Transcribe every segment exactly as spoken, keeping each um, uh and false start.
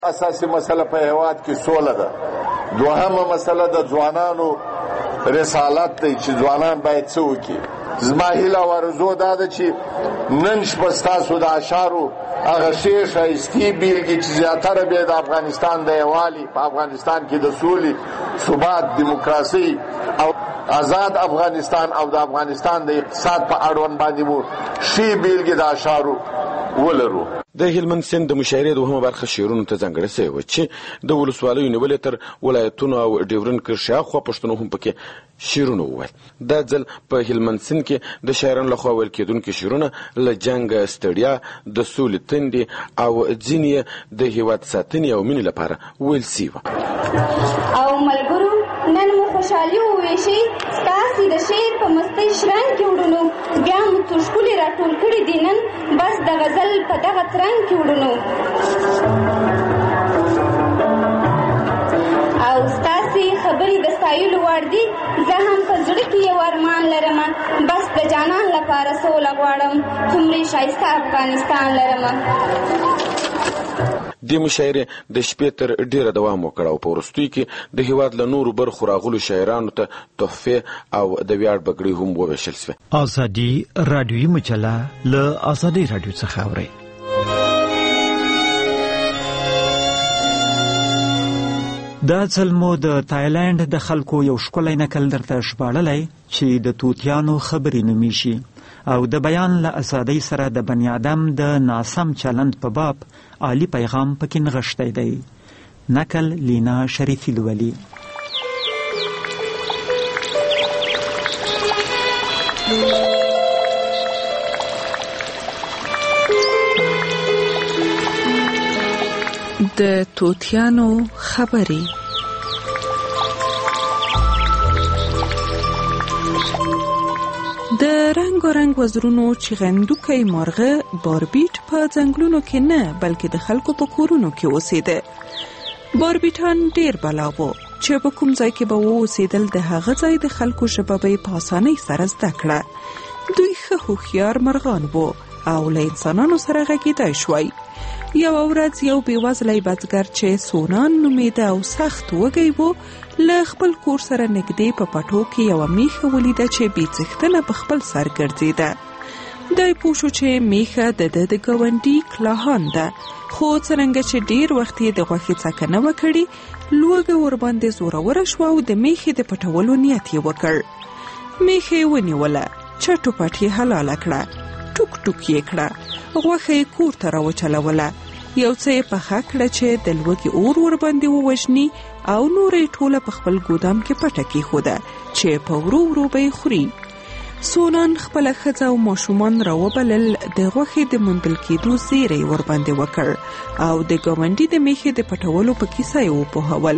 اساسي مسله په هیواد کې سوله ده. دوهمه مسله د ځوانانو رسالت دی چې ځوانان باید څه وکړي. زما هیله او ارزو دا ده چې نن شپه ستاسو د اشعارو هغه ښې ښایستې بېلګې چې زیاتره بیا د افغانستان د یووالي په افغانستان کې د سولې، ثبات، دیموکراسۍ او آزاد افغانستان او د افغانستان د اقتصاد په اړوند باندې مو ښې بېلګې د اشعارو ولرو. د هلمند سیند د مشاعرې دوهمه برخه شعرونو ته ځانګړې شوې وه چې د ولسوالیو نیولې تر ولایتونو او ډیورنډ کرښې شاوخوا پښتنو هم پکې شعرونه وویل. دا ځل په هلمند سیند کې د شاعرانو لخوا ویل کېدونکي شعرونه له جنګ، ستړیا، د سولې تندې او ځینې د هېواد ساتنې او مینې لپاره ویل سوي وه. او ملګرو، نن مو خوشحالي وویشئ ستاسې د شعر په مستۍ شرنګ کې وړونو بیا مو څو ښکلې راټول کړي دي نن بس د غزل په دغه ترنګ کې وړونو. او ستاسې خبرې د ستایلو وړ دي. زه هم په زړه کې یو ارمان لرم، بس د جانان لپاره سوله غواړم، څومره ښایسته افغانستان لرم. د مشاعرې د شپې تر ډیره دوام وکړ او په وروستیو کې د هېواد له نورو برخو راغلو شاعرانو ته تحفې او د ویاړ بګړۍ هم وویشل شوې. ازادي راډیویي مجله له ازادي راډیو څخه اورئ. دا ځل مو د تایلند د خلکو یو ښکلی نکل درته ژباړلی چې د توتیانو خبرې نومیږي او د بیان له ازادۍ سره د بني آدم د ناسم چلند په باب عالی پیغام پکې نغښتی دی. نکل لینا شریفی لولي. د توتیانو خبرې. د رنگ و رنگ وزرونو چغندوکی مرغه باربیټ په ځنګلونو کې نه بلکې د خلکو په کورونو کې اوسېده. باربیټان ډیر بلا وو چې په کوم ځای کې به اوسېدل د هغه ځای د خلکو ژبه به په اسانۍ سره زده کړه. دوی ښه هوښیار مرغان وو او له انسانانو سره غږېدای شوی. یو ورځ یو بېوزلی بزګر چې سونان نومېده او سخت وږی و له خپل کور سره نږدې په پټو کې یوه میښه ولیده چې بې څښتنه په خپل سر ګرځېده. دی پوه شو چې میښه د ده د ګاونډي کلاهان ده، خو څرنګه چې ډېر وخت یې د غوښې څکه نه وه کړې، لوږه ورباندې زوروره شوه او د میښې د پټولو نیت یې وکړ. میښه یې ونیوله، چټو پټ یې حلاله کړه، ټوک ټوک یې کړه، غوښه یې کور ته راوچلوله، یو څه یې پخه کړه چې د لوږې اور ورباندې ووژني او نور یې ټوله په خپل ګودام کې پټه کېښوده چې په ورو ورو به یې خوري. سونان خپله ښځه او ماشومان راوبلل، د غوښې د موندل کېدو زیری یې ورباندې وکړ او د ګاونډي د میښې د پټولو په کیسه یې وپوهول.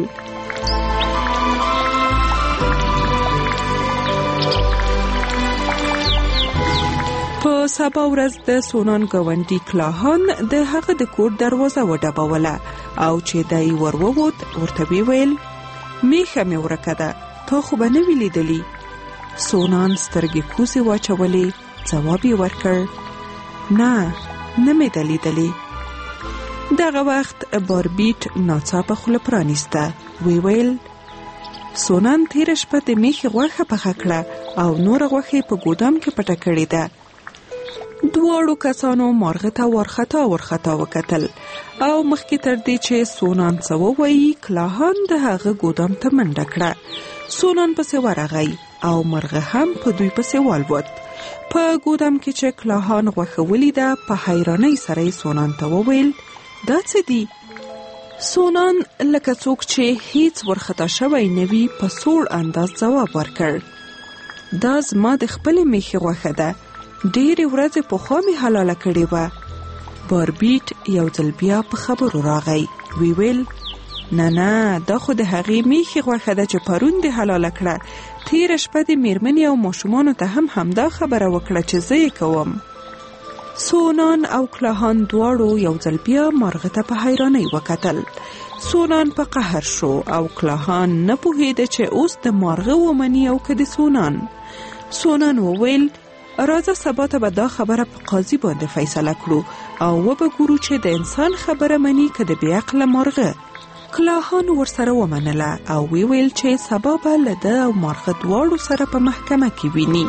په سبا ورځ د سونان ګاونډي کلاهان د هغه د کور دروازه وډبوله او چې دی ور ووت ورته ویې ویل: میښه مې ورکه ده، تا خو به نه وي لیدلي. سونان سترګې کوزې واچولې، ځواب یې ورکړ: نه، نه مې ده لیدلې. دغه وخت باربیټ ناڅاپه خوله پرانیسته، ویې ویل: سونان تېره شپه د میښې غوښه پخه کړه او نوره غوښه یې په ګودام کې پټه کړې ده. دواړو کسانو مارغه ته ورخطا ورخطا وکتل او مخکې تر دې چې سونان څه ووایي، کلاهان د هغه ګودام ته منډه کړه. سونان پسې ورغی او مرغه هم په دوی پسې والوت. په ګودام کې چې کلاهان غوښه ولیده، په حیرانۍ سره یې سونان ته وویل: دا څه دي؟ سونان لکه څوک چې هیڅ ورخطا شوی نه وي په سوړ انداز ځواب ورکړ: دا زما د خپلې میښې غوښه ده، ډېرې ورځې پخوا مې حلاله کړې وه. باربیټ یو ځل بیا په خبرو راغی، وی ویل: نه نه، دا خو د هغې میښې غوښه ده چې پرون دې حلاله کړه. تېره شپه د میرمنې او ماشومانو ته هم همدا خبره وکړه چې زه یې کوم. سونان او کلاهان دواړو یو ځل بیا مارغه ته په حیرانۍ وکتل. سونان په قهر شو او کلاهان نه پوهېده چې اوس د مارغه ومني او که د سونان. سونان وویل: راځه سبا ته به دا خبره په قاضي باندې فیصله کړو او وبګورو چې د انسان خبره مني که د بې عقله مارغه. کلاهان ورسره ومنله او وی ویل چې سبا به له ده او مارغه دواړو سره په محکمه کې ویني.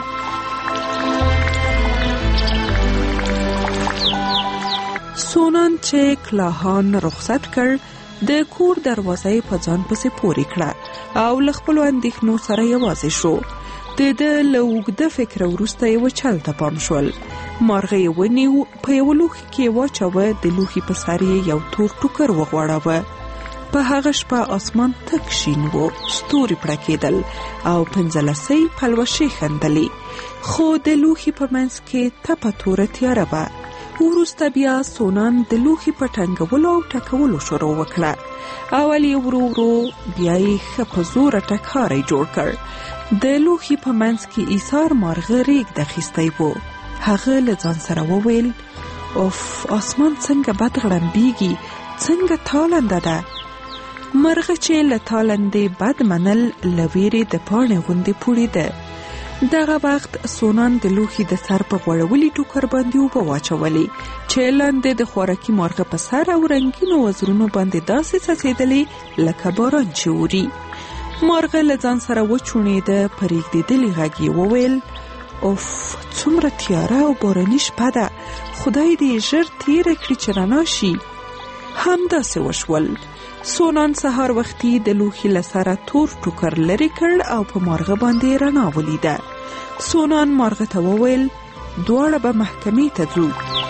سونان چې کلاهان رخصت کړ د کور دروازه په ځان پسې پورې کړه او له خپلو اندېښنو سره یوازې شو. د ده له اوږده فکره وروسته یوه چل ته پام شول. مارغه یې ونیو، په یوه لوښي کې یې واچوه، د لوښي په سر یې یو تور ټوکر وغوړاوه. په هغه شپه آسمان تک شین و، ستوري پړکېدل او پنځلسۍ پلوشې خندلې، خو د لوښي په منځ کې تپه توره تیاره وه. وروسته بیا سونان د لوښي په ټنګولو او ټکولو شروع وکړه. اول یې ورو ورو، بیا یې ښه په زوره ټکاری جوړ کړ. د لوښي په منځ کې ایثار مارغه ریږد اخیستی و. هغه له ځان سره وویل: اوف، آسمان څنګه بد غړمبېږي، څنګه تالنده ده. مرغه چې له تالندې بد منل له ویرې د پاڼې غوندې پوړېده. دغه وخت سونان د لوښي د سر په غوړولي ټوکر باندې اوبه واچولې چې لاندې د خوراکي مارغه په سر او رنګینو وزرونو باندې داسې څڅېدلې لکه باران چې اوري. مارغه له ځان سره وچوڼېده، په رېږدېدلي غږ یې وویل: اوف، څومره تیاره او باراني شپه ده، خدای دې ژر تېره کړي چې رڼا شي. همداسې وشول. سونان سهار وختي د لوښي له سره تور ټوکر لرې کړ او په مارغه باندې رڼا ولیده. سونان مارغه ته وویل: دواړه به محکمې ته ځو.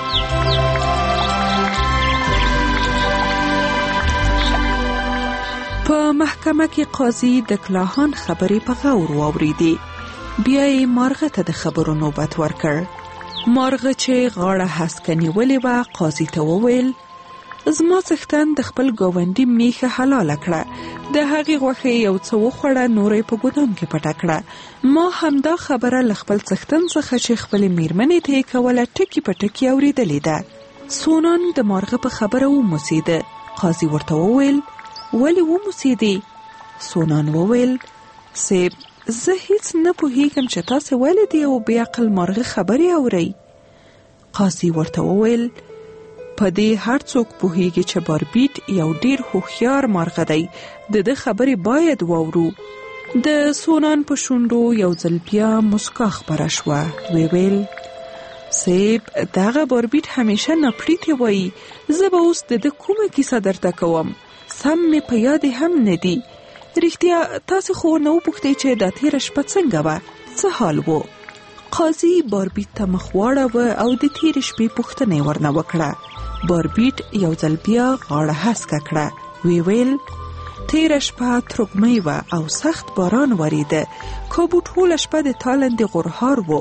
په محکمه کې قاضي د کلاهان خبرې په غور واورېدې. بیا یې مارغه ته د خبرو نوبت ورکړ. مارغه چې غاړه هسکه نیولې وه، قاضي ته وویل: زما څښتن د خپل ګاونډي میخه حلاله کړه، د هغې غوښه یو څه وخوړه، نور یې په ګودام کې پټه کړه. ما همدا خبره له خپل څښتن څخه چې خپلې میرمنې ته یې کوله ټکي په ټکي اورېدلې ده. سونان د مارغه په خبره وموسېده. قاضي ورته وویل: ولې وموسېدې؟ سونان وویل: صیب، زه هیڅ نه پوهیږم چې تاسې ولې د یو بې عقل مارغه خبرې اورئ. قاضي ورته وویل: په دې هر څوک پوهیږي چې باربیټ یو ډیر هوښیار مارغه دی، د ده خبرې باید واورو. د سونان په شونډو یو ځل بیا مسکا خپره شوه. وی ویل: صیب، دغه باربیټ همیشه ناپړیتې وایي، زه به اوس د ده کومه کیسه درته کوم، سم مې په یاد هم نه دي. رښتیا تاسې خو نه وپوښتئ چې دا تېره شپه څنګه وه، څه حال و؟ قاضي باربیټ ته مخ واړوه او د تېرې شپې پوښتنه یې ورنه وکړه. باربیټ یو ځل بیا غاړه هسکه کړه. وی ویل: تېره شپه تروږمۍ وه او سخت باران وریده، کابو ټوله شپه د تالندې غرهار و.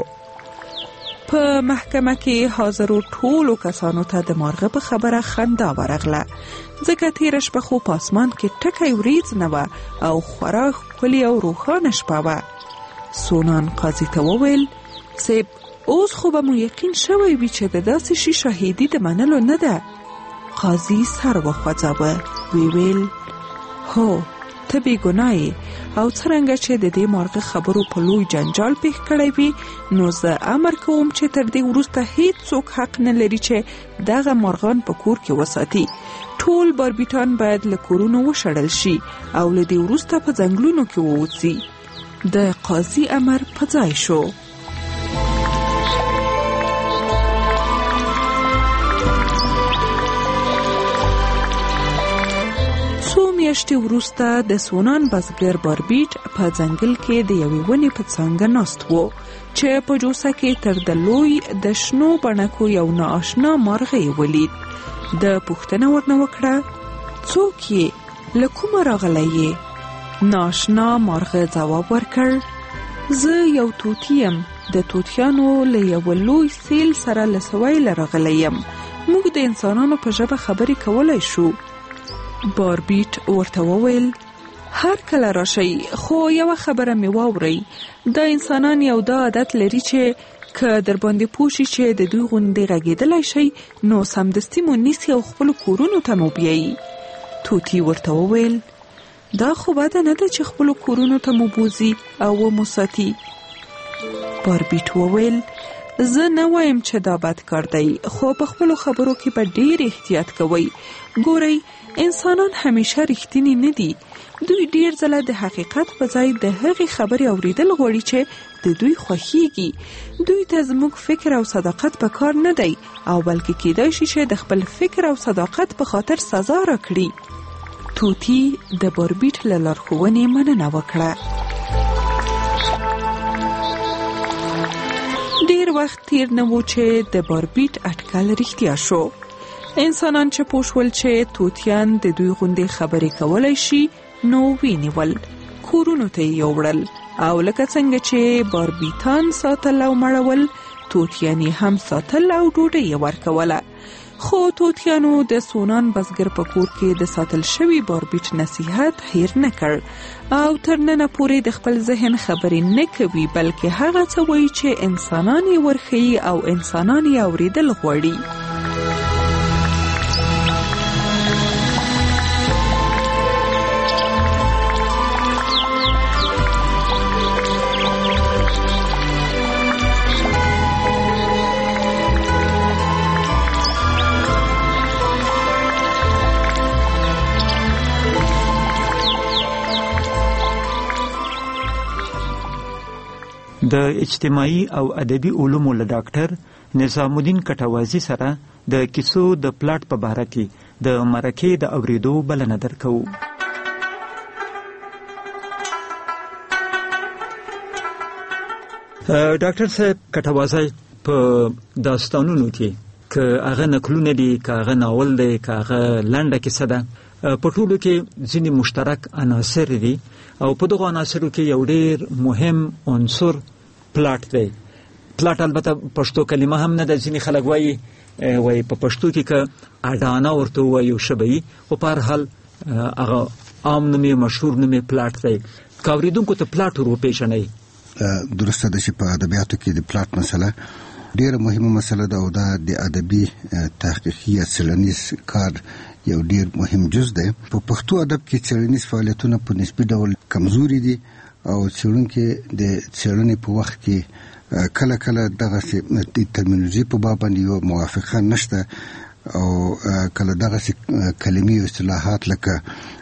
په محکمه کې حاضرو ټولو کسانو ته د مارغه په خبره خندا ورغله، ځکه تېره شپه خو په اسمان کې ټکی وریځ نه وه او خورا ښکلې او روښانه شپه وه. سونان قاضي ته وویل: صیب، اوس خو به مو یقین شوی وي چې د داسې شي شاهدي د منلو نه ده. قاضي سر وخوځاوه. وی ویل: هو، ته بې ګناه یې، او څرنګه چې د دې مارغه خبرو په لوی جنجال پېښ کړی وي، نو زه امر کوم چې تر دې وروسته هیڅ څوک حق نه لري چې دغه مارغان په کور کې وساتي. ټول باربیټان باید له کورونو وشړل شي او له دې وروسته په ځنګلونو کې ووځي. د قاضي امر په ځای شو. میاشتې وروسته د سونان بزګر باربیټ په ځنګل کې د یوې ونې په څانګه ناست و چې په جوسه کې تر د لوی د شنو بڼکو یو نااشنا مارغه یې ولید. د پوښتنه ورنه وکړه: څوک یې؟ له کومه راغلی یې؟ نااشنا مارغه ځواب ورکړ: زه یو توتی یم، د توتیانو له یو لوی سیل سره له سویله راغلی یم، موږ د انسانانو په ژبه خبرې کولی شو. باربیټ ورته وویل: هر کله راشئ، خو یوه خبره مې واورئ، دا انسانان یو دا عادت لري چې که در باندې پوه شي چې د دوی غوندې غږېدلی شئ، نو سمدستي مو نیسي او خپلو کورونو ته مو بیایي. توتی ورته وویل: دا خو بده نه ده چې خپلو کورونو ته مو بوځي او ومو ساتي. باربیټ وویل: زه نه وایم چې دا بد کار دی، خو په خپلو خبرو کې به ډېر احتیاط کوئ. ګورئ، انسانان همیشه رښتینی نه دي. دوی ډېر ځله د حقیقت په ځای د هغې خبرې اورېدل غواړي چې د دوی خوښیږي. دوی ته زموږ فکر او صداقت په کار نه دی، او بلکې کېدای شي چې د خپل فکر او صداقت په خاطر سزا راکړي. توتی د باربیټ له لارښوونې مننه وکړه. ډېر وخت تیر نه و چې د باربیټ اټکل رښتیا شو. انسانان چې پوه شول چې توتیان د دوی غوندې خبرې کولی شي، نو وینیول، کورونو ته یې یوړل، او لکه څنګه چې باربیټان ساتل او مړول، توتیان یې هم ساتل او ډوډۍ یې ورکوله. خو توتیانو د سونان بزګر په کور کې د ساتل شوي باربیټ نصیحت هیر نه کړ، او تر ننه پورې د خپل ذهن خبرې نه کوي، بلکې هغه څه وایي چې انسانان یې ورښیي او انسانان یې اورېدل غواړي. د اجتماعي او ادبي علومو له ډاکټر نظام الدین کټوازی سره د کیسو د پلاټ په باره کې د مرکې د اورېدو بلنه درکوو. ډاکټر صاحب کټوازی، په داستانونو کې که هغه نکلونه دي، که هغه ناول دی، که هغه لنډه کیسه ده، په ټولو کې ځینې مشترک عناصر دي، او په دغو عناصرو کې یو ډېر مهم عنصر پلاټ دی. پلاټ البته پښتو کلمه هم نه ده، ځینې خلک وایي وایي په پښتو کې که اډانه ورته ووایو ښه به وي، خو په هر حال هغه عام نوم یې مشهور نوم یې پلاټ دی. که اورېدونکو ته پلاټ ور وپېژنئ. درسته ده چې په ادبیاتو کې د پلاټ مسله ډېره مهمه مسله ده، او دا د ادبي تحقیقي یا څېړنیز کار یو ډېر مهم جز دی. په پښتو ادب کې څېړنیز فعالیتونه په نسبي ډول کمزوري دي، او څېړونکي د څېړنې په وخت کې کله کله دغسې د ترمینولوژي په باب باندې یو موافقه نشته، او کله دغسې کلمې او اصطلاحات لکه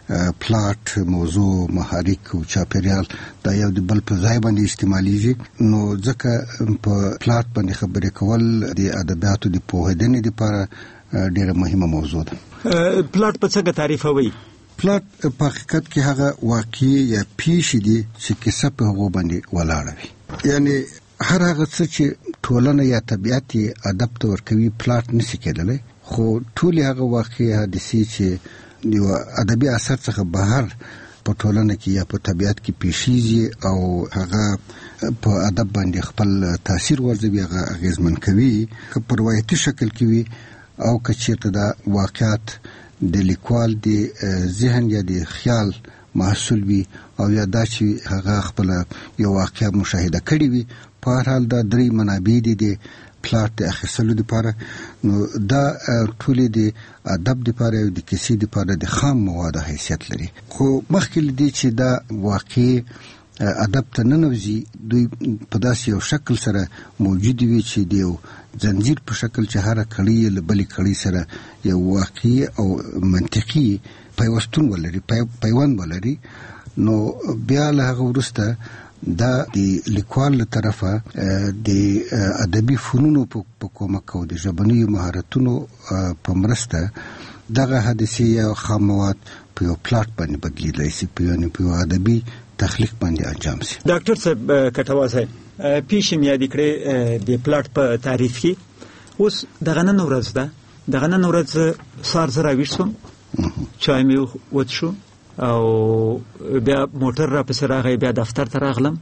پلاټ، موضوع، محرک او چاپیریال دا یو د بل په ځای باندې استعمالیږي. نو ځکه په پلاټ باندې خبرې کول د ادبیاتو د پوهېدنې لپاره ډېره مهمه موضوع ده. پلاټ په څنګه تعریفوي؟ پلاټ په حقیقت کې هغه واقعي یا پیښې دي چې کیسه په هغو باندې ولاړه وي. یعنی هر هغه څه چې ټولنه یا طبیعت یې ادب ته ورکوي پلاټ نشي کېدلی، خو ټولې هغه واقعي حادثې چې د ادبي اثر څخه بهر په ټولنه کې یا په طبیعت کې پیښیږي او هغه په ادب باندې خپل تاثیر ورځوي، هغه اغېزمن کوي، که په روایتي شکل کې وي او که چېرته دا واقعات د لیکوال د ذهن یا د خیال محصول وي، او یا دا چې هغه خپل یو واقعه مشاهده کړې وي. په هر حال دا درې منابع دي د پلاټ د اخیستلو لپاره. نو دا ټولې د ادب لپاره او د کیسې لپاره د خام موادو حیثیت لري. خو مخکې له دې چې دا واقع ادب ته ننوځي، دوی په داسې یو شکل سره موجود وي چې د یو زنجیر په شکل چې هره کړۍ له بلې کړۍ سره یو واقعي او منطقي پیوستون ولري، پیوند ولري. نو بیا له هغه وروسته دا د لیکوال له طرفه د ادبي فنونو په کومک او د ژبنیو مهارتونو په مرسته دغه حادثې یا خام مواد په یو پلاټ باندې بدلیدلی شي، په یو ادبي تخلیق باندې انجام شي. ډاکټر صاحب کټوازی، پیښې مې یادې کړې د پلاټ په تعریف کې. اوس دغه نن ورځ ده، دغه نن ورځ سهار زه راویښ شوم، چای مې وڅښو او بیا موټر را پسې راغی، بیا دفتر ته راغلم.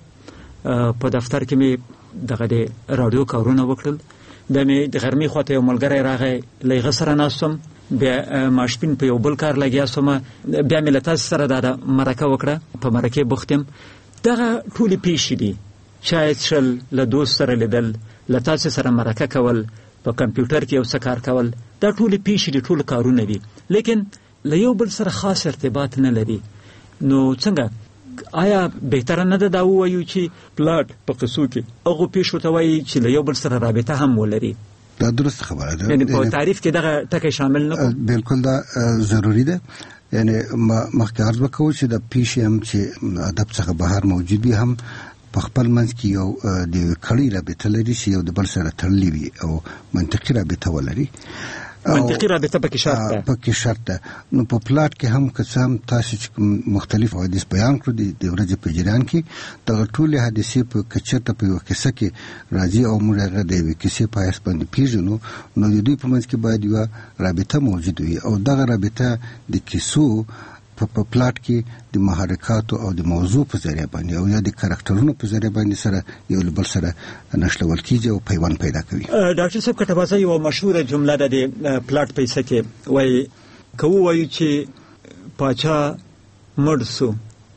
په دفتر کې مې دغه د راډیو کارونه وکړل. بیا مې د غرمې خواته یو ملګری راغی، له هغه سره ناست وم. بیا ماسپښین په یو بل کار لګیا شوم. بیا مې له تاسې سره دا مرکه وکړه، په مرکې بوخت یم. دغه ټولې پیښې دي، چای څښل، له دوست سره لیدل، له تاسې سره مرکه کول، په کمپیوټر کې یو څه کار کول، دا ټولې پیښې دي، ټول کارونه دي، لیکن له یو بل سره خاص ارتباط نه لري. نو څنګه آیا بهتره نه ده دا ووایو چې پلاټ په قصو کې هغو پیښو ته وایي چې له یو بل سره رابطه هم ولري؟ دا درست خبره ده. یعنی په تعریف کې دغه ټکی شامل نه کړو؟ بالکل دا ضروری ده. یعنی مخکې عرض وکړو چې د پیښې هم چې ادب څخه بهر موجود وي هم په خپل منځ کې یو د کړي رابطه لري چې یو د بل سره تړلې وي او منطقي رابطه ولري. منطقي رابطه پکې شرط ده. پکې شرط ده. نو په پلاټ کې هم که څه هم تاسو چې مختلف حوادث بیان کړو د ورځې په جریان کې دغه ټولې حادثې په کچته په یو کیسه کې راځي او موږ هغه د یوې کیسې په اساس باندې پیژنو، نو د دوی په منځ کې باید یوه رابطه موجود وي او دغه رابطه د کیسو په پلاټ کې د محرکاتو او د موضوع په ذریعه باندې او یا د کاراکټرونو په ذریعه باندې سره یو له بل سره نښلول کیږي او پیوند پیدا کوي. ډاکټر صاحب کټبازه یو مشهوره جمله ده د پلاټ په حصه کې وایي که ووایو چې پاچا مړ سو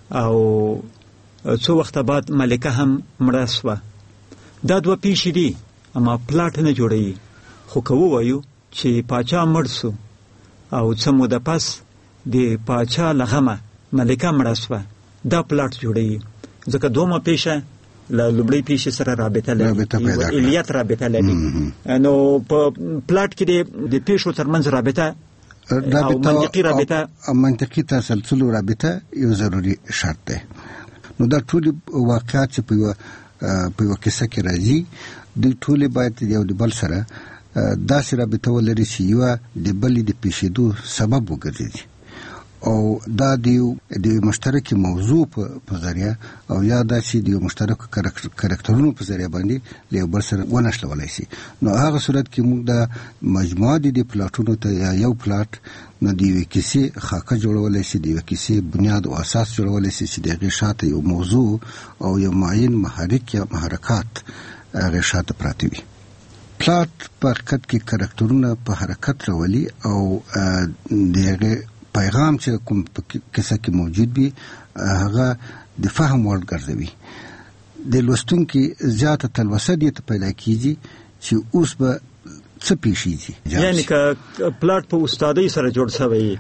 او څو وخته بعد ملکه هم مړه سوه، دا دوه پیښې دي اما پلاټ نه جوړوي. خو که ووایو چې پاچا مړ سو او څه موده پس د پاچا لغمه ملکه مړه سوه، دا پلاټ جوړوي ځکه دومره پیښه له لومړۍ پیښې سره رابطه لري، الیت رابطه لري. نو په پلاټ کې د پیښو ترمنځ رابطه او منطقي رابطه او منطقي تسلسل رابطه یو ضروري شرط ده. نو دا ټول واقعات چې په یو په یو کیسه کې راځي د ټول باید یو د بل سره داسې رابطه ولري چې یو د بل د پیښېدو سبب وګرځي او دا دیو د مشترک موضوع په ذریعہ او یا دا چې د مشترک کاراکټرونو په ذریعہ باندې له بل سره ونښلولای شي. نو هغه صورت کې موږ د مجموعه د پلاټونو ته یا یو پلاټ نه دی کیسې خاکه جوړولای شي، د کیسې بنیاد او اساس جوړولای شي چې دغه شاته یو موضوع او یو معین محرک یا محرکات هغه شاته پراته وي. پلاټ په حقیقت کې کاراکټرونه په حرکت راولي او دغه پیغام چې کوم کیسه کې موجود وي هغه د فهم وړ ګرځوي. د لوستونکي زیاته تلوسه دې ته پیدا کیږي چې اوس به څه پیښیږي. یعنی که پلاټ په استادۍ سره جوړ شوی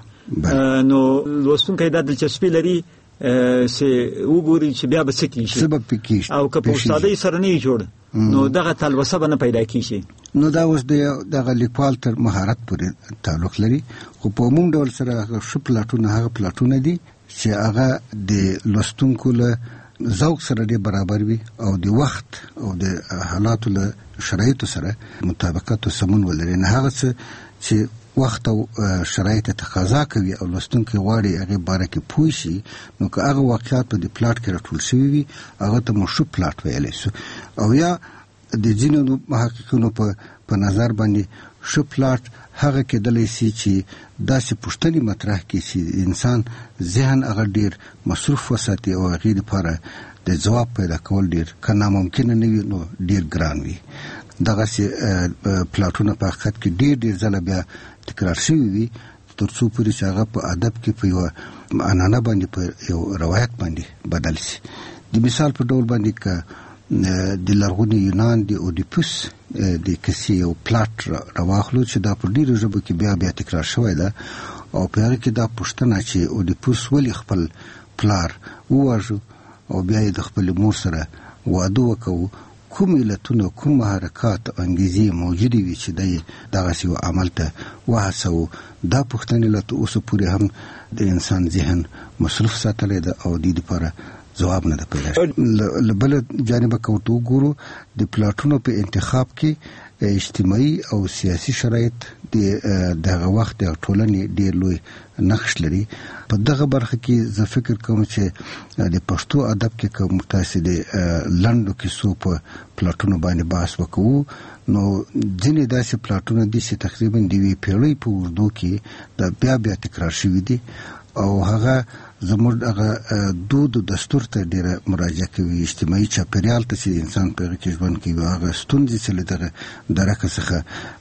نو لوستونکی دا دلچسپي لري چې وګوري چې بیا به څه کیږي، او که په استادۍ سره نه جوړ نو دغه تلوسه به نه پیدا کیږي. نو دا اوس دغه لیکوال تر مهارت پورې تعلق لري. خو په عموم ډول سره هغه ښه پلاټونه هغه پلاټونه دي چې هغه د لوستونکو له ذوق سره ډېر برابر وي او د وخت او د حالاتو له شرایطو سره مطابقت او سمون ولري. نه هغه څه چې وخت او شرایط تقاضا کوي او لوستونکي غواړي هغه باره کې پوه شي، نو که هغه واقعات په د پلاټ کې راټول شوي وي هغه ته مو ښه پلاټ ویلی شو. او یا د ځینو محققینو په په نظر باندې ښه پلاټ هغه کېدلی شي چې داسې پوښتنې مطرح کړي چې انسان ذهن هغه ډېر مصروف وساتي او هغې دپاره د ځواب پیدا کول ډېر که ناممکنه نه وي نو ډېر ګران وي. دغسې پلاټونه په حقیقت کې ډېر ډېر ځله بیا تکرار شوي وي تر څو پورې چې هغه په ادب کې په یوه عنعنه باندې په یو روایت باندې بدل شي. د مثال په ډول باندې که د لرغوني یونان د اودیپوس د کیسې یو پلاټ راواخلو چې دا په ډېرو ژبو کې بیا بیا تکرار شوی ده او په هغه کې دا پوښتنه چې اودیپوس ولې خپل پلار وواژه او بیا یې د خپلې مور سره واده وکړو، کوم علتونه کوم محرکات انګیزې موجودې وي چې دی دغسې یو عمل ته وهڅوو. دا پوښتنې لا تر اوسه پورې هم د انسان ذهن مصروف ساتلی ده او دې دپاره جواب نه ده پیدا شوی. له بله جانبه که ورته وګورو د پلاټونو په انتخاب کې اجتماعي او سیاسي شرایط د دغه وخت د ټولنې ډېر لوی نقش لري. په دغه برخه کې زه فکر کوم چې د پښتو ادب کې که موږ تاسې د لنډو کیسو په پلاټونو باندې بحث وکړو نو ځینې داسې پلاټونه دي چې تقریبا د یوې پیړۍ په اوږدو کې دا بیا بیا تکرار شوي دي او هغه زموږ هغه دود او دستور ته ډېره مراجعه کوي، اجتماعي چاپېریال ته چې انسان په هغه کې ژوند کوي، هغه ستونزې چې له دغه درکه څخه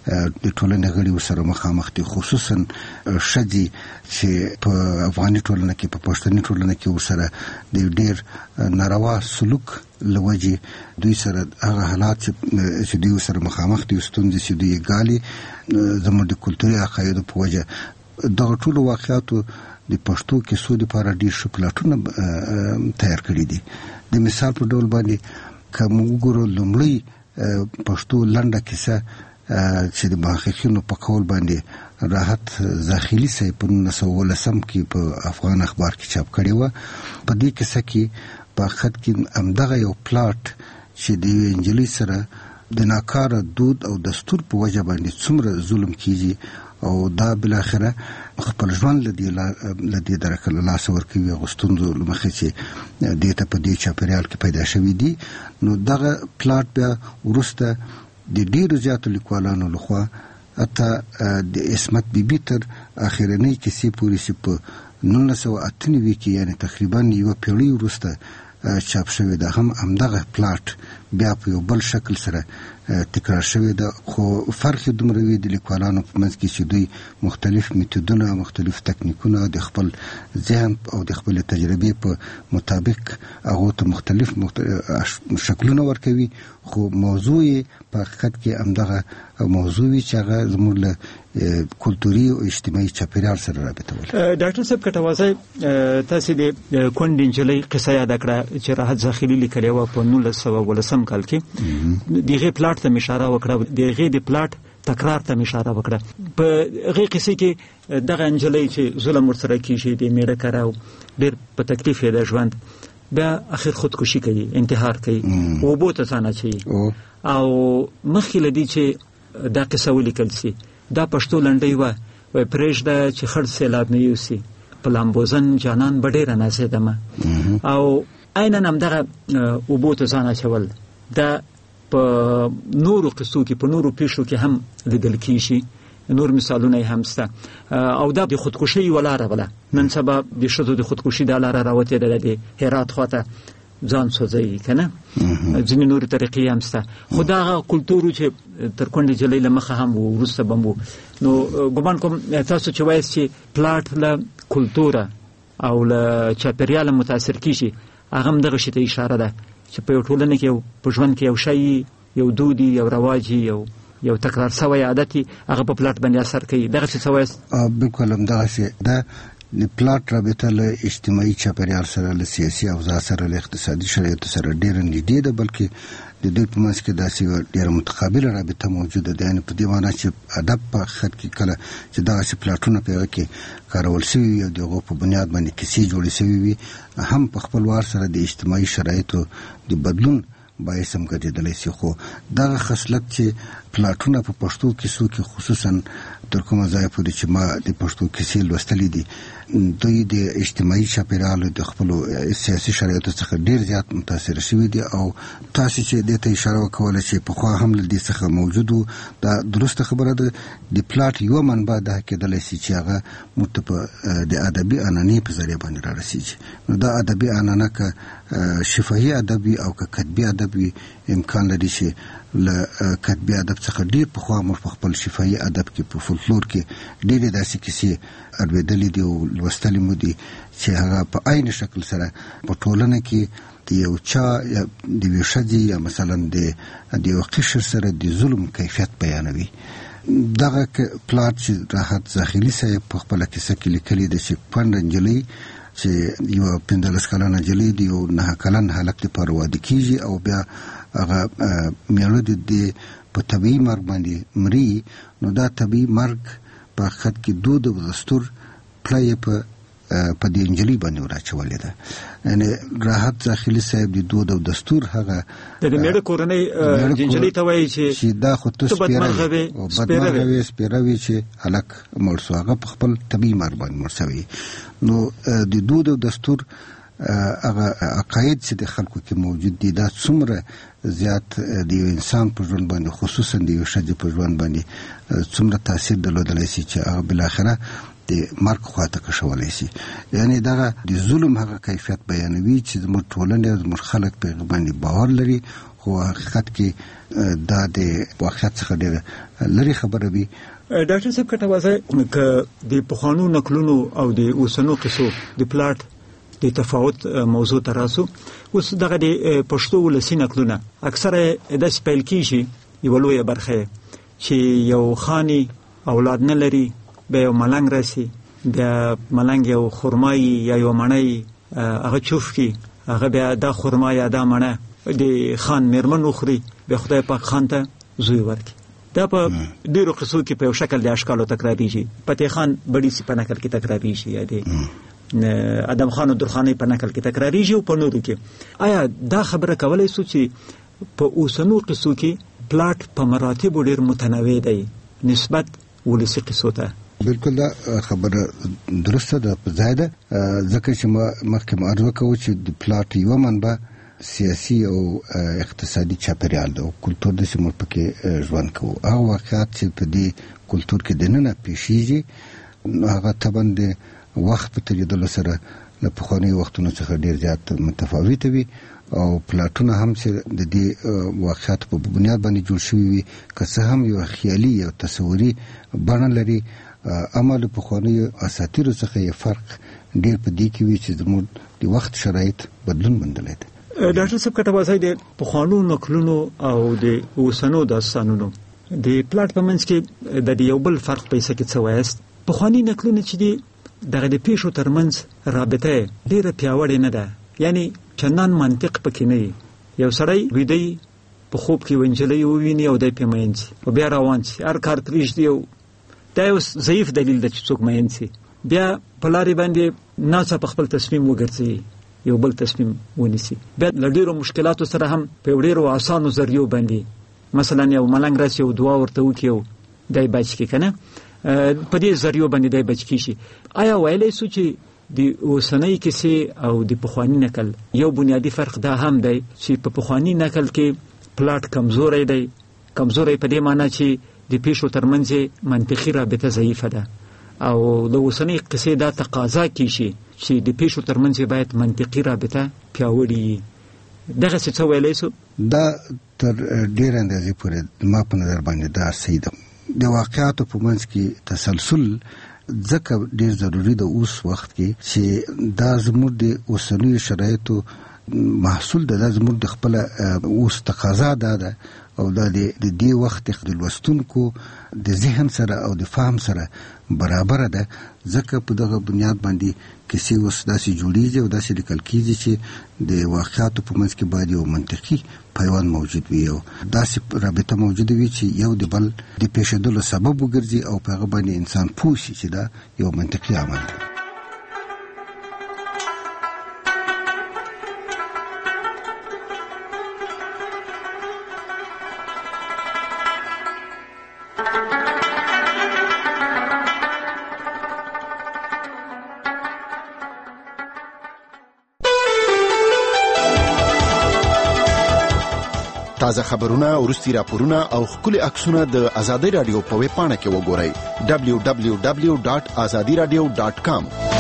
د ټولنې غړي ورسره مخامخ دي، خصوصا ښځې چې په افغاني ټولنه کې په پښتني ټولنه کې ورسره د ډېر ناروا سلوک له وجې دوی سره هغه حالات چې دوی ورسره مخامخ دي، ستونزې چې دوی ګالي زموږ د کلتوري عقایدو په وجه. دغه ټولو واقعاتو د پښتو کیسو لپاره ډیر ښه پلاټونه تیار کړي دي. د مثال په ډول باندې کوم وګورو لومړی پښتو لنډه کیسه چې د محققینو په قول باندې راحت زاخیلی صاحب په نولس سوه ولسم کې په افغان اخبار کې چاپ کړی و. په دې کیسه کې په خط کې همدغه یو پلاټ چې د انجلۍ سره د ناکاره دود او دستور په وجه باندې څومره ظلم کیږي او دا بل اخره خپل ژوند لدی لدی درکه لاس ورکوي غستوندو مخه چې دته په دې چاپریال کې پیدا شوې دي. نو دغه پلاټ بیا ورسته د ډیرو زیاتو لیکوالانو لخوا اته د اسمت بیبي تر اخرنۍ کیسې پورې چې په نولس سوه اته نوي کې یعنی تقریبا یو پیړۍ وروسته چاپ شوی ده هم همدغه پلاټ بیا په یو بل شکل سره تکرار شوی ده. خو فرق دومره وی د لیکوالانو په منځ کې چې دوی مختلف میتودونه مختلف تکنیکونه د خپل ذهن او د خپل تجربې په مطابق هغه ته مختلف شکلونه ورکوي. خو موضوع په حقیقت کې همدغه موضوع وی چې هغه زموږ له کلتوري او اجتماعي چاپیریال سره رابطه ولري. ډاکټر صاحب کټوازی تاسو د کونډې نجلۍ قصه یاد کړه چې راحت زاخیلی لیکلې و په نولس سوه ولسم کال کې. دغه پلاټ ته اشاره وکړه، دغه د پلاټ تکرار ته اشاره وکړه. په هغه قصه کې دغه نجلۍ چې ظلم ورسره کیږي د میړه کراو ډېر په تکلیف یې د ژوند بیا اخر خودکشي کوي، انتحار کوي او بوته ځانه چي او مخکې لدی چې دا قصه ولیکل سي دا پښتو لنډۍ و وای پرېږده چې خړ سیلاب نه یوسي په لامبوزن جانان بډېره نازېدمه او عیناً همدغه اوبو ته ځان اچول دا په نورو قصو کې په نورو پیښو کې هم لیدل کېږي. نور مثالونه یې هم شته او دا د خودکشي یوه لاره بله. نن سبا د ښځو د خودکشي دا لاره راوتېدله د هرات خواته ځان سوځوي که نه، ځینې نورې طریقې هم شته. خو دا هغه کلتور چې تر کونډې نجلۍ له مخه هم و وروسته به مو نو ګمان کوم تاسو چې وایاست چې پلاټ له کلتوره او له چاپېریاله متاثر کېږي هغه هم دغه شي ته اشاره ده چې په یو ټولنه کې په ژوند کې یو شی یو دودي یو رواجي یو یو تکرار سوی عادتي هغه په پلاټ باندې اثر کوي. دغه څه وایاست؟ بالکل همدغسې ده. د پلاټ رابطه له اجتماعي چاپیریال سره له سیاسي اوضاع سره له اقتصادي شرایطو سره ډېره نږدې ده، بلکې د دوی په منځ کې داسې ډېره متقابله رابطه موجوده ده. یعنې په دې معنا چې ادب په خط کې کله چې دغسې پلاټونه په هغه کې کارول شوي وي او د هغو په بنیاد باندې کیسې جوړې شوي وي هم په خپل وار سره د اجتماعي شرایطو د بدلون باعث هم ګرځېدلی شي. خو دغه خصلت چې پلاټونه په پښتو کیسو کې خصوصا تر کومه ځایه پورې چې ما د پښتو کیسې لوستلې دي دوی د اجتماعي چاپیریالو د خپلو سیاسي شرایطو څخه ډېر زیات متاثر شوي دي. او تاسو چې دې ته اشاره وکوله چې پخوا هم له دې څخه موجود و، دا درسته خبره ده. د پلاټ یوه منبع ده کېدلی شي چې هغه موږ ته په د ادبي عنعنې په ذریعه باندې را رسېږي. نو دا ادبي عنعنه که شفاهي ادب وي او که کتبي ادب وي امکان لري چې له کتبي ادب څخه ډېر پخوا موږ په خپل شفاهي ادب کې په فولکلور کې ډېرې داسې کیسې اورېدلې دي او لوستلې مو دي چې هغه په عین شکل سره په ټولنه کې د یو چا یا د یوې ښځې یا مثلا د یو قشر سره د ظلم کیفیت بیانوي. دغه پلاټ چې راحت زاخیلي صاحب په خپله کیسه کې لیکلي ده چې پنډه نجلۍ چې یوه پنځلس کلنه نجلۍ د یو نهه کلن هلک دپاره واده کېږي او بیا هغه میړه د دې په طبیعي مرګ باندې مري. نو دا طبیعي مرګ په حقیقت کې دود او دستور پله یې په په دې نجلۍ باندې وراچولې ده. یعنې راحت زاخیلي صاحب د دود او دستور هغه د میړه کورنۍ نجلۍ ته وایي چې دا خو ته بدمرغه وې سپېره وې چې هلک مړ شو، هغه په خپل طبیعي مرګ باندې مړ شوی. نو د دود او دستور هغه عقاید چې د خلکو کې موجود دي دا څومره زیات د یو انسان په ژوند باندې خصوصا د یو ښځې په ژوند باندې څومره تاثیر درلودلی شي چې هغه بالاخره د مرګ خواته کشولی شي. یعنې دغه د ظلم هغه کیفیت بیانوي چې زموږ ټولنې او زموږ خلک په هغه باندې باور لري، خو حقیقت کې دا د واقعیت څخه ډېره لرې خبره وي. ډاکټر صاحب کټوازی که د پخوانو نقلونو او د اوسنو قصو د پلاټ د تفاوت موضوع ته راسو، اوس دغه د پښتو ولسي نقلونه اکثره داسې پیل کېږي یوه لویه برخه چې یو خاني اولاد نه لري بیا یو ملنګ راسي بیا ملنګ یو خرمای یا یو مڼۍ هغه چوف کی هغه بیا دا خرما یا دا مڼه د خان میرمن وخوري بیا خدای پاک خان ته زوی ورکړي. دا په ډیرو قصو کې په یو شکل د اشکالو تکراریږي. فتح خان بڑی سی په نقل کې تکراریږي یا د ادم خان او درخانۍ په نقل کې تکراریږي او په نورو کې. آیا دا خبره کولای شو چې په اوسنو قصو کې پلاټ په مراتب ډیر متنوع دی نسبت ولسی قصو ته؟ بالکل دا خبره درسته ده، په ځای ده، ځکه چې ما مخکې عرض وکړو چې د پلاټ یوه منبع سیاسي او اقتصادي چاپیریال ده او کلتور ده چې موږ پکې ژوند کوو. هغه واقعات چې په دې کلتور کې دننه پیښیږي هغه طبعا د وخت په تېرېدلو سره له پخوانیو وختونو څخه ډېر زیات متفاوته وي او پلاټونه هم چې د دې واقعاتو په بنیاد باندې جوړ شوي وي که څه هم یو خیالي یا تصوري بڼه لري، اما له پخوانیو اساطیرو څخه یې فرق ډېر په دې کې وي چې زموږ د وخت شرایط بدلون موندلی دی. ډاکټر صاحب کټوازی د پخوانو نقلونو او د اوسنو داستانونو د پلاټ په منځ کې د یو بل فرق پیسې کې څه وایست؟ پخواني نقلونه چې دي دغه د پیښو ترمنځ رابطه ډېره پیاوړې نه ده، یعنی چندان منطق پکې نه وي. یو سړی ویده په خوب کې ونجلۍ وویني او دی پې مین شي او بیا روان شي، هر کار پرېږدي او دا یو ضعیف دلیل ده چې څوک مین شي. بیا په لارې باندې ناڅاپه خپل تصمیم وګرځي، یو بل تصمیم ونیسي. بیا له ډېرو مشکلاتو سره هم په ډېرو اسانو ذریعو باندې مثلا یو ملنګ راشي یو دعا ورته وکړي او دی بچ کړي، که نه په دې ذریعو باندې دی بچ کېږي. آیا ویلی شو چې د اوسنۍ کیسې او د پخواني نقل یو بنیادي فرق دا هم دی چې په پخواني نقل کې پلاټ کمزوری دی؟ کمزوری په دې معنی چې د پیښو ترمنځ منطقي رابطه ضعیفه ده او د اوسنۍ قصې دا تقاضا کیږي چې د پیښو ترمنځ باید منطقي رابطه پیاوړې وي. دغسې څه ویلی شو؟ دا تر ډېرې اندازې پورې ما په نظر باندې دا صحیح ده. د واقعاتو په منځ کې تسلسل ځکه ډېر ضروري ده اوس وخت کې چې دا زموږ د اوسنیو شرایطو محصول ده، دا زموږ د خپله اوس تقاضا دا ده او دا د دې وخت د لوستونکو د ذهن سره او د فهم سره برابره ده. ځکه په دغه بنیاد باندې کیسې اوس داسې جوړیږي او داسې لیکل کیږي چې د واقعاتو په منځ کې باید یو منطقي پیوند موجود وي او داسې رابطه موجوده وي چې یو د بل د پیښېدلو سبب وګرځي او په هغه باندې انسان پوه شي چې دا یو منطقي عمل دی. تازه خبرونه، وروستي راپورونه او ښکلي عکسونه د ازادي رادیو په ویب پاڼه کې وګورئ. دبلیو دبلیو دبلیو ډاټ ازادي رادیو ډاټ کام